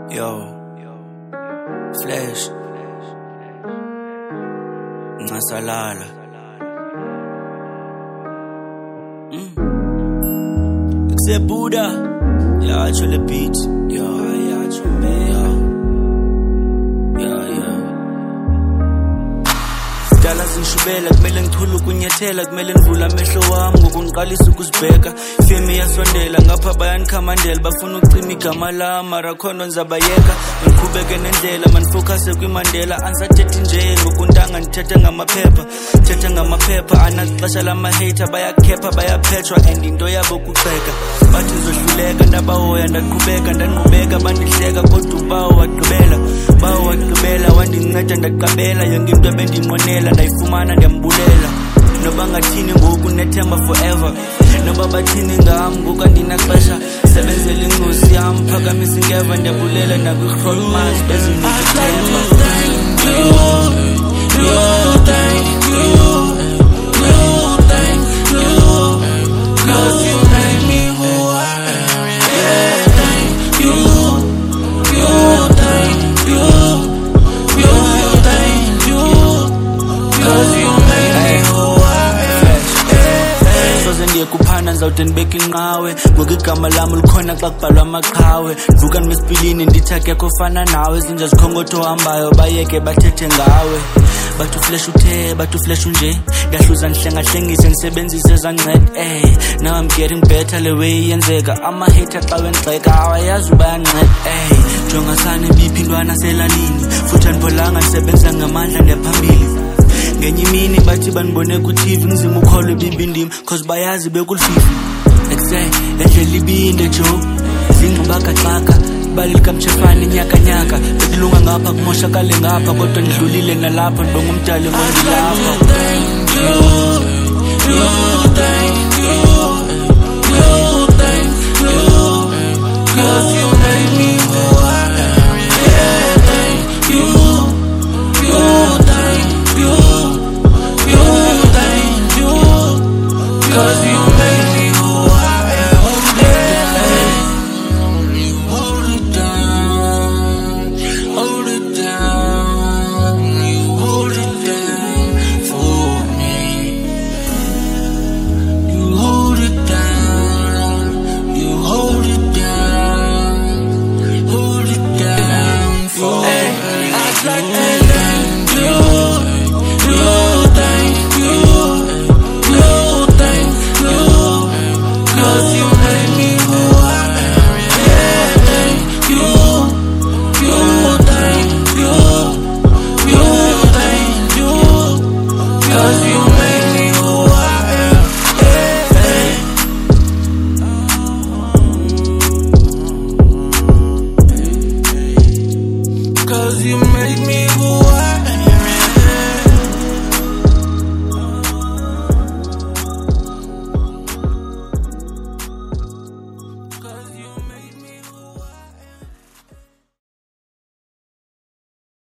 Yo, Flash, Ngasalala. Buddha, yacho le beat, yacho me, Dala zingishubela kumele ngichule ukunyethela kumele nivula amehlo wami ngokungiqalisa ukuzibheka femi yasondela ngapha bayanikhamandela bafuna ukucima igama lami mara khona ngizabayeka ngiqhubeke nendlela manifocuse kwimandela angisathethi nje ngokuntanga ngithethe ngamaphepha anaxesha lama-hater bayakhepha bayaphethwa and into yabo kuceka bathi zohluleka ndabahoya ndaqhubeka ndanqubeka bandihleka kodwa bawo wagqibela wandinceda ndaqabela yonke into ebendinqwenela ndayifumana ndiyambulela noba ngathini ngoku nethemba forever noba bathini ngam ngoku andinaxesha sebenzela ingozi yam phakamisa ingeva ndiyabulela nakwi-roadmas bezindiithemba kuphana ndizawude ndibeka inqawe ngoku igama lam likhona xa kubhalwa amaqhawe ndivuka ndimesipilini ndithi akekho fana nawe zinja zikhongotho hambayo bayeke bathethe ngawe bathi uflash uthe bathi uflash unje ndiyahluza ndihlengahlengise ndisebenzise ezanceda now I'm getting better le way iyenzeka ama-hater xa wengxeka awayazi ubayanceda jonga sana ebiphi intwana selalini futhi andipholanga ndisebenza ngamandla ndiyaphambili ngenye imini bathi bandibone ku-TV ngizima ukholwe bibindim cause bayazi bekulfifi ekuse endlela ibinde jo zingxubakaxaka ibali likamtshefane nyakanyaka bekulunga ngapha kumoshakale ngapha kodwa ndidlulile nalapha ndibongumdali ngondilapha Cause you make me who